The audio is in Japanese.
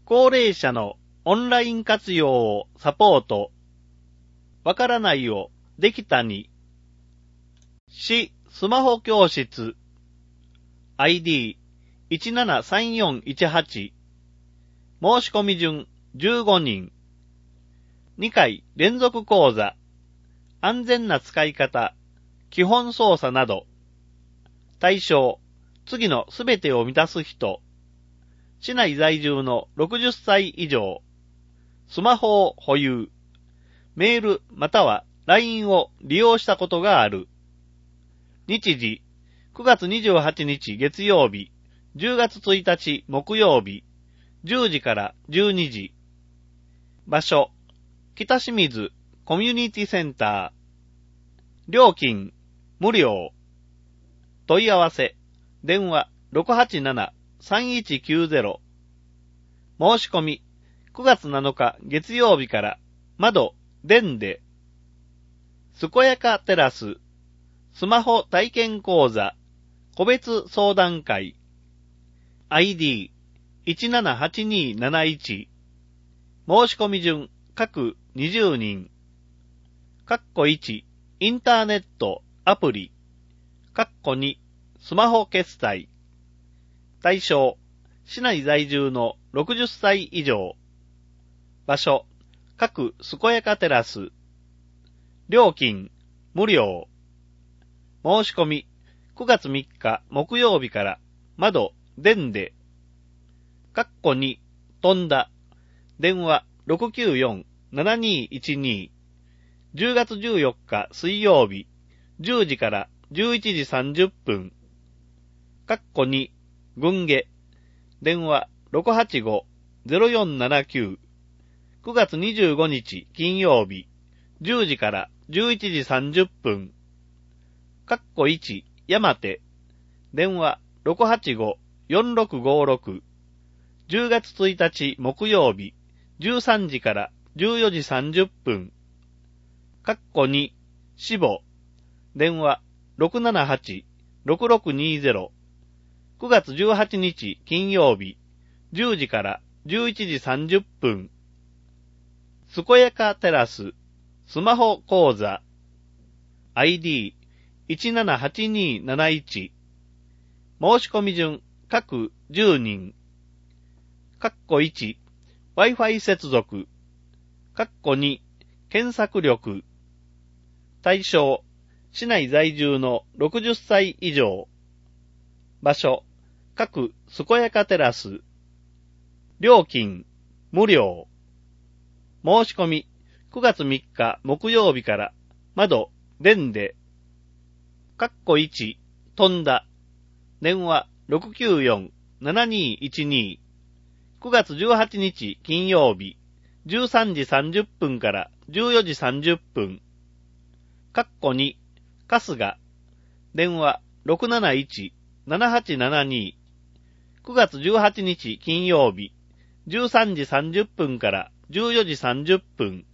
高齢者のオンライン活用をサポート。わからないをできたに。市スマホ教室。ID173418。申し込み順15人。2回連続講座。安全な使い方。基本操作など。対象。次のすべてを満たす人。市内在住の60歳以上。スマホを保有。メールまたは LINE を利用したことがある。日時、9月28日月曜日、10月1日木曜日、10時から12時。場所、北清水コミュニティセンター。料金、無料。問い合わせ、電話 687-3190。申し込み、9月7日月曜日から窓、電で。すこやかテラス、スマホ体験講座、個別相談会。ID178271。申し込み順各20人。1、インターネット、アプリ。2、スマホ決済。対象、市内在住の60歳以上。場所、各すこやかテラス。料金、無料。申し込み、9月3日木曜日から窓、電で。2、飛んだ。電話 694-7212。10月14日水曜日、10時から11時30分。2、軍下。電話 685-0479。9月25日金曜日、10時から11時30分。1、山手。電話 685-4656。10月1日木曜日、13時から14時30分。2、死亡。電話 678-6620。9月18日金曜日、10時から11時30分。すこやかテラス、スマホ講座。ID178271。申し込み順各10人。1、Wi-Fi 接続。2、検索力。対象、市内在住の60歳以上。場所、各すこやかテラス。料金、無料。申し込み、9月3日木曜日から窓、電で。1、飛んだ。電話 694-7212。9月18日金曜日、13時30分から14時30分。2、春日。電話 671-7872。9月18日金曜日、13時30分から14時30分。